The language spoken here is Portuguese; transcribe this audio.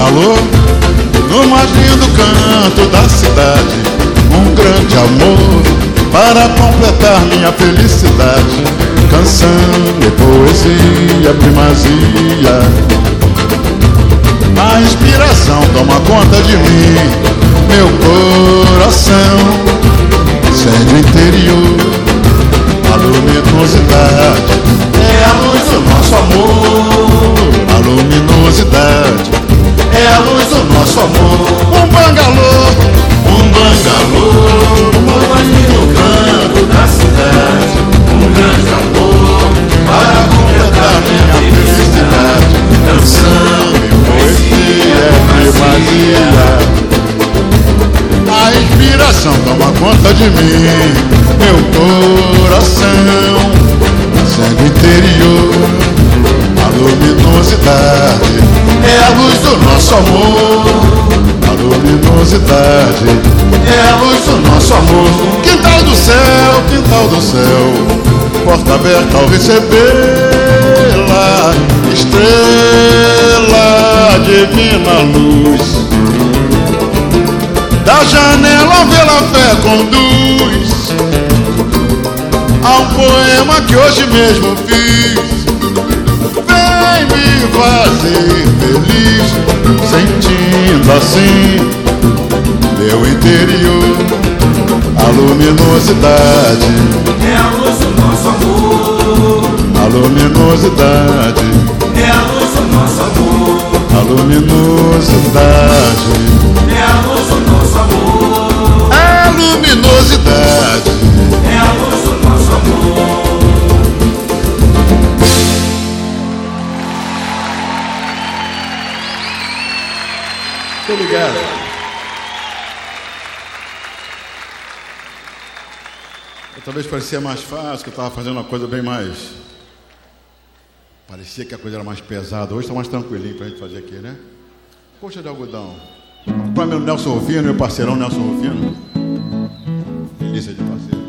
bangalô, no mais lindo canto da cidade, um grande amor para completar minha felicidade. Canção e poesia, primazia, a inspiração toma conta de mim. Meu coração sente o interior, a luminosidade é a luz do nosso amor. A luminosidade é a luz do nosso amor. Um bangalô, no mais lindo canto da cidade, um grande amor para completar minha felicidade. Canção e poesia, primazia, a inspiração toma conta de mim. Meu coração sendo interior, a luminosidade é a luz do nosso amor. A luminosidade é a luz do nosso amor. Quintal do céu, porta aberta ao recebê-la, estrela, divina luz, da janela vê-la fé conduz a um poema que hoje mesmo fiz. Vem me fazer feliz, sentindo assim meu interior. A luminosidade é a luz do nosso amor. A luminosidade É a luz do nosso amor. A luminosidade É a luz do nosso amor. A luminosidade É a luz do nosso amor. Muito obrigado. Talvez parecia mais fácil, que eu estava fazendo uma coisa bem mais... Parecia que a coisa era mais pesada. Hoje está mais tranquilinho para a gente fazer aqui, né? Coxa de algodão. Para meu Nelson Rufino, meu parceirão Nelson Rufino. Delícia de parceiro.